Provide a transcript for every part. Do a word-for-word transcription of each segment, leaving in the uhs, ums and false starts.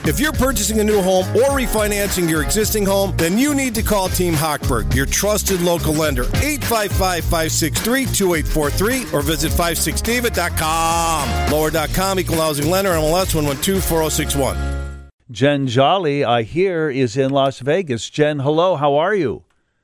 If you're purchasing a new home or refinancing your existing home, then you need to call Team Hochberg, your trusted local lender. eight five five, five six three, two eight four three or visit five six david dot com. Lower dot com, equal housing lender, M L S one one two four zero six one. Jen Jolly, I hear, is in Las Vegas. Jen, hello. How are you?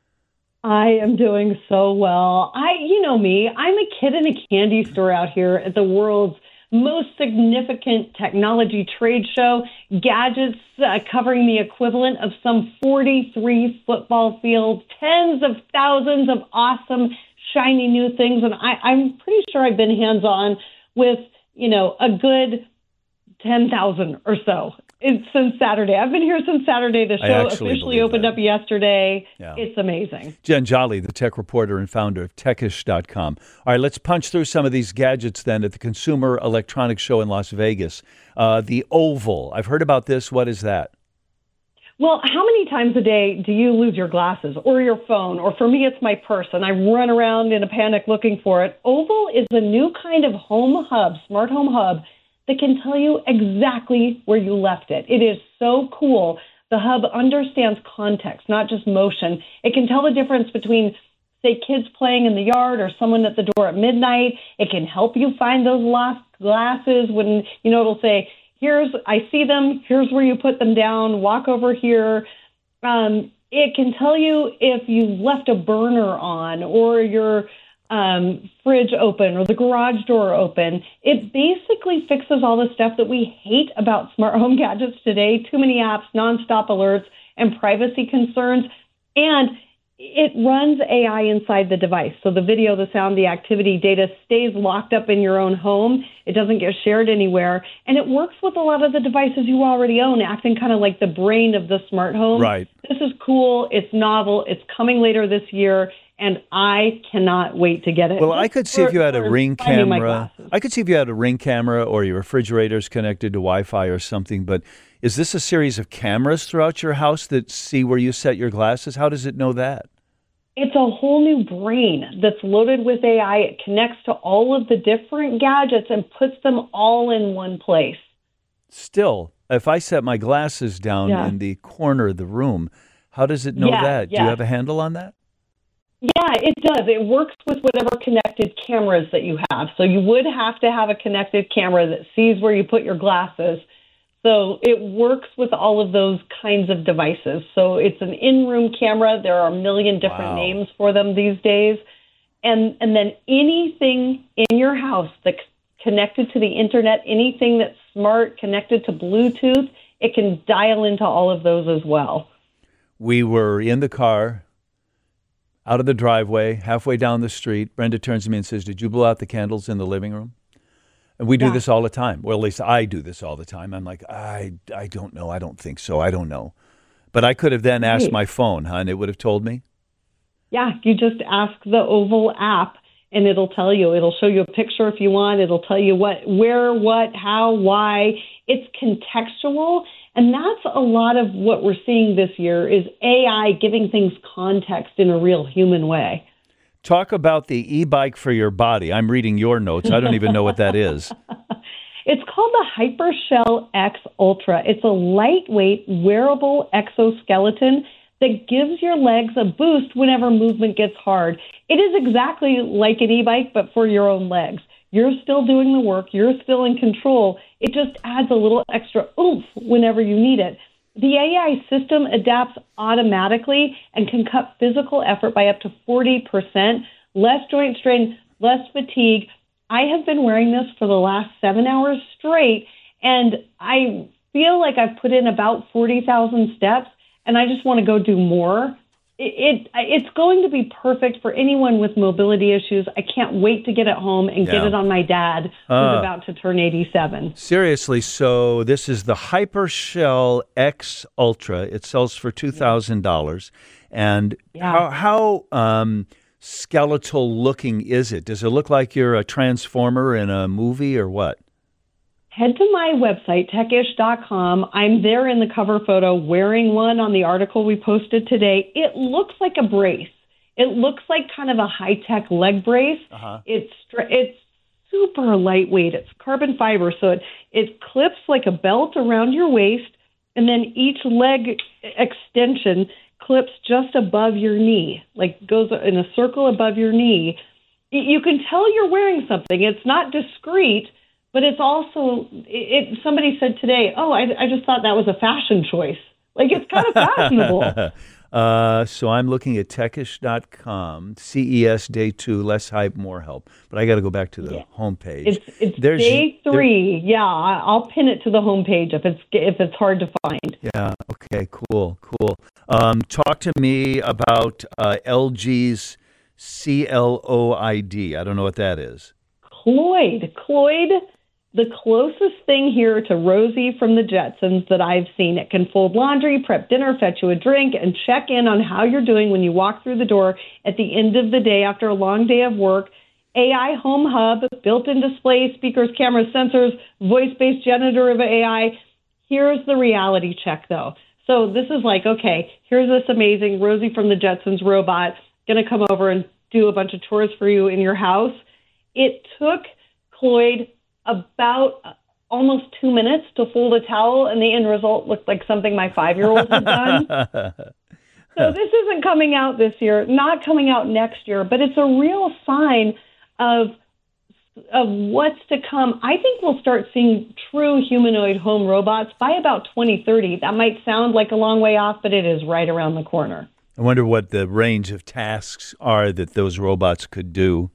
I am doing so well. I, you know me, I'm a kid in a candy store out here at the world's most significant technology trade show. Gadgets uh, covering the equivalent of some forty-three football fields, tens of thousands of awesome, shiny new things. And I, I'm pretty sure I've been hands-on with, you know, a good ten thousand or so. It's since Saturday. I've been here since Saturday. The show officially opened that. up yesterday. Yeah. It's amazing. Jen Jolly, the tech reporter and founder of techish dot com. All right, let's punch through some of these gadgets then at the Consumer Electronics Show in Las Vegas. Uh, the Oval. I've heard about this. What is that? Well, how many times a day do you lose your glasses or your phone? Or for me, it's my purse, and I run around in a panic looking for it. Oval is a new kind of home hub, smart home hub, that can tell you exactly where you left it. It is so cool. The hub understands context, not just motion. It can tell the difference between, say, kids playing in the yard or someone at the door at midnight. It can help you find those lost glasses when, you know, it'll say, here's, I see them, here's where you put them down, walk over here. Um, it can tell you if you left a burner on or your Um, fridge open or the garage door open. It basically fixes all the stuff that we hate about smart home gadgets today. Too many apps, nonstop alerts, and privacy concerns. And it runs A I inside the device. So the video, the sound, the activity data stays locked up in your own home. It doesn't get shared anywhere. And it works with a lot of the devices you already own, acting kind of like the brain of the smart home. Right. This is cool. It's novel. It's coming later this year. And I cannot wait to get it. Well, I could see for, if you had a Ring camera. My I could see if you had a Ring camera or your refrigerator's connected to Wi-Fi or something. But is this a series of cameras throughout your house that see where you set your glasses? How does it know that? It's a whole new brain that's loaded with A I. It connects to all of the different gadgets and puts them all in one place. Still, if I set my glasses down yeah. in the corner of the room, how does it know yeah, that? Yeah. Do you have a handle on that? Yeah, it does. It works with whatever connected cameras that you have. So you would have to have a connected camera that sees where you put your glasses. So it works with all of those kinds of devices. So it's an in-room camera. There are a million different Wow. names for them these days. And and then anything in your house that's connected to the internet, anything that's smart, connected to Bluetooth, it can dial into all of those as well. We were in the car, out of the driveway, halfway down the street. Brenda turns to me and says, "Did you blow out the candles in the living room?" And we do Yeah. this all the time. Well, at least I do this all the time. I'm like, I, I don't know. I don't think so. I don't know. But I could have then asked Right. my phone, huh, and it would have told me? Yeah, you just ask the Oval app, and it'll tell you. It'll show you a picture if you want. It'll tell you what, where, what, how, why. It's contextual, and that's a lot of what we're seeing this year is A I giving things context in a real human way. Talk about the e-bike for your body. I'm reading your notes. I don't even know what that is. It's called the Hypershell X Ultra. It's a lightweight, wearable exoskeleton that gives your legs a boost whenever movement gets hard. It is exactly like an e-bike, but for your own legs. You're still doing the work. You're still in control. It just adds a little extra oomph whenever you need it. The A I system adapts automatically and can cut physical effort by up to forty percent, less joint strain, less fatigue. I have been wearing this for the last seven hours straight, and I feel like I've put in about forty thousand steps, and I just want to go do more. It, it It's going to be perfect for anyone with mobility issues. I can't wait to get it home and Yeah. get it on my dad, who's Uh. about to turn eighty-seven. Seriously, so this is the Hypershell X Ultra. It sells for two thousand dollars. And Yeah. how, how um, skeletal looking is it? Does it look like you're a transformer in a movie or what? Head to my website, techish dot com. I'm there in the cover photo wearing one on the article we posted today. It looks like a brace. It looks like kind of a high-tech leg brace. Uh-huh. It's str- it's super lightweight. It's carbon fiber, so it, it clips like a belt around your waist. and then each leg extension clips just above your knee, like goes in a circle above your knee. You can tell you're wearing something. It's not discreet, but it's also, it, somebody said today, oh, I, I just thought that was a fashion choice. Like, it's kind of fashionable. uh, so I'm looking at techish dot com, C E S day two, less hype, more help. But I got to go back to the yeah. homepage. It's, it's There's, day three. There, yeah, I'll pin it to the homepage if it's if it's hard to find. Yeah, okay, cool, cool. Um, talk to me about uh, L G's C L O I D. I don't know what that is. Cloyd. Cloyd, the closest thing here to Rosie from the Jetsons that I've seen. It can fold laundry, prep dinner, fetch you a drink, and check in on how you're doing when you walk through the door at the end of the day after a long day of work. A I Home Hub, built-in display, speakers, cameras, sensors, voice-based generative A I. Here's the reality check, though. So this is like, okay, here's this amazing Rosie from the Jetsons robot going to come over and do a bunch of chores for you in your house. It took Cloyd about almost two minutes to fold a towel, and the end result looked like something my five-year-old had done. So this isn't coming out this year, not coming out next year, but it's a real sign of of what's to come. I think we'll start seeing true humanoid home robots by about twenty thirty. That might sound like a long way off, but it is right around the corner. I wonder what the range of tasks are that those robots could do.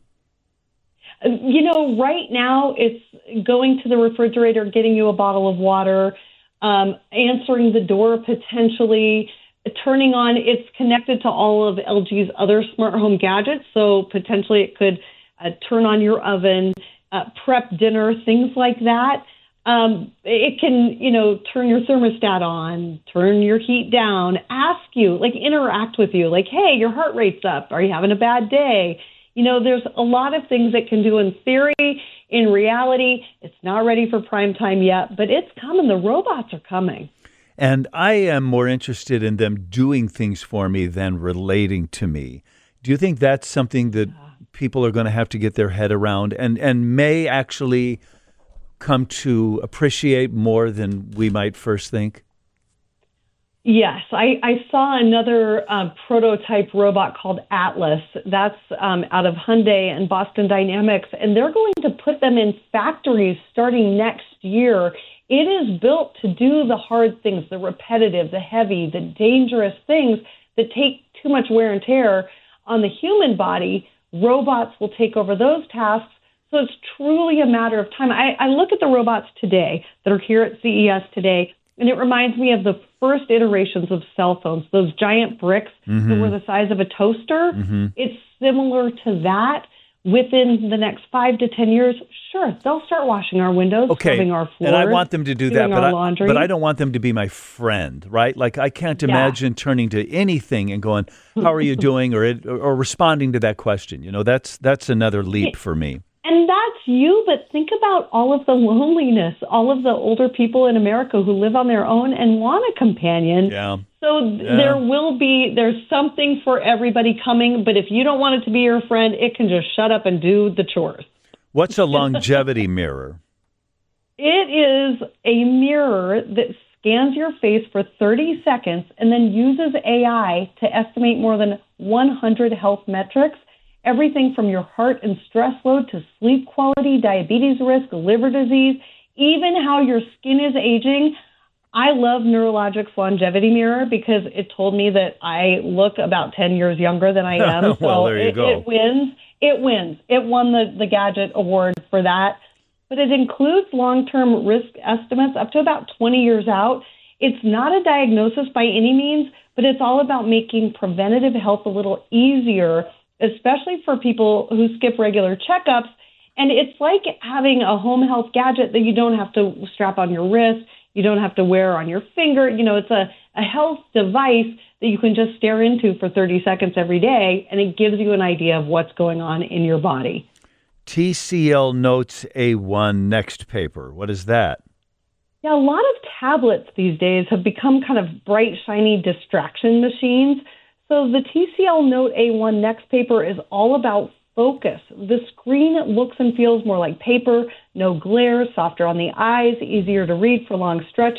You know, right now it's going to the refrigerator, getting you a bottle of water, um, answering the door potentially, turning on. It's connected to all of L G's other smart home gadgets, so potentially it could uh, turn on your oven, uh, prep dinner, things like that. Um, it can, you know, turn your thermostat on, turn your heat down, ask you, like interact with you, like, hey, your heart rate's up. Are you having a bad day? You know, there's a lot of things it can do in theory. In reality, it's not ready for prime time yet, but it's coming. The robots are coming. And I am more interested in them doing things for me than relating to me. Do you think that's something that people are going to have to get their head around and, and may actually come to appreciate more than we might first think? Yes, I, I saw another um, prototype robot called Atlas. That's um, out of Hyundai and Boston Dynamics, and they're going to put them in factories starting next year. It is built to do the hard things, the repetitive, the heavy, the dangerous things that take too much wear and tear on the human body. Robots will take over those tasks. So it's truly a matter of time. I, I look at the robots today that are here at C E S today, and it reminds me of the first iterations of cell phones, those giant bricks mm-hmm. that were the size of a toaster. Mm-hmm. It's similar to that. Within the next five to ten years, sure, they'll start washing our windows, okay. scrubbing our floors, and I want them to do that, but I, but I don't want them to be my friend, right? Like I can't imagine yeah. turning to anything and going, "How are you doing?" or, it, or or responding to that question. You know, that's that's another leap for me. And that's you, but think about all of the loneliness, all of the older people in America who live on their own and want a companion. Yeah. So yeah. there will be, there's something for everybody coming, but if you don't want it to be your friend, it can just shut up and do the chores. What's a longevity mirror? It is a mirror that scans your face for thirty seconds and then uses A I to estimate more than one hundred health metrics. Everything from your heart and stress load to sleep quality, diabetes risk, liver disease, even how your skin is aging. I love Neurologic's longevity mirror because it told me that I look about ten years younger than I am. Well, so there you it, go. It wins. It wins. It won the, the Gadget Award for that. But it includes long-term risk estimates up to about twenty years out. It's not a diagnosis by any means, but it's all about making preventative health a little easier, especially for people who skip regular checkups. And it's like having a home health gadget that you don't have to strap on your wrist, you don't have to wear on your finger. You know, it's a, a health device that you can just stare into for thirty seconds every day, and it gives you an idea of what's going on in your body. T C L Notes A one Next Paper. What is that? Yeah, a lot of tablets these days have become kind of bright, shiny distraction machines. So the T C L Note A one Next Paper is all about focus. The screen looks and feels more like paper, no glare, softer on the eyes, easier to read for long stretches.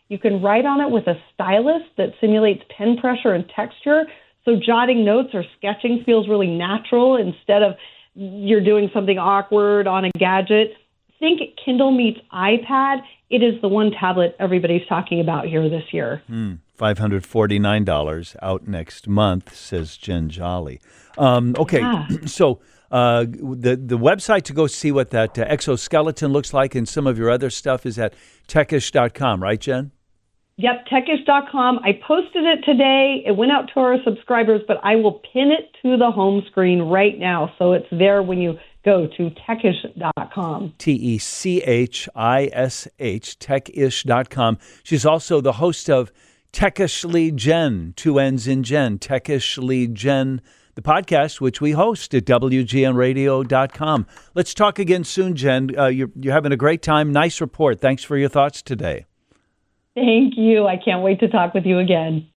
You can write on it with a stylus that simulates pen pressure and texture. So jotting notes or sketching feels really natural instead of you're doing something awkward on a gadget. Think Kindle meets iPad. It is the one tablet everybody's talking about here this year. Mm, five hundred forty-nine dollars out next month, says Jen Jolly. Um, okay, yeah. so uh, the the website to go see what that uh, exoskeleton looks like and some of your other stuff is at techish dot com, right, Jen? Yep, techish dot com. I posted it today. It went out to our subscribers, but I will pin it to the home screen right now, so it's there when you go to techish dot com. T E C H I S H, techish dot com. She's also the host of Techishly Jen, two N's in Jen, Techishly Jen, the podcast, which we host at W G N radio dot com. Let's talk again soon, Jen. Uh, you're, you're having a great time. Nice report. Thanks for your thoughts today. Thank you. I can't wait to talk with you again.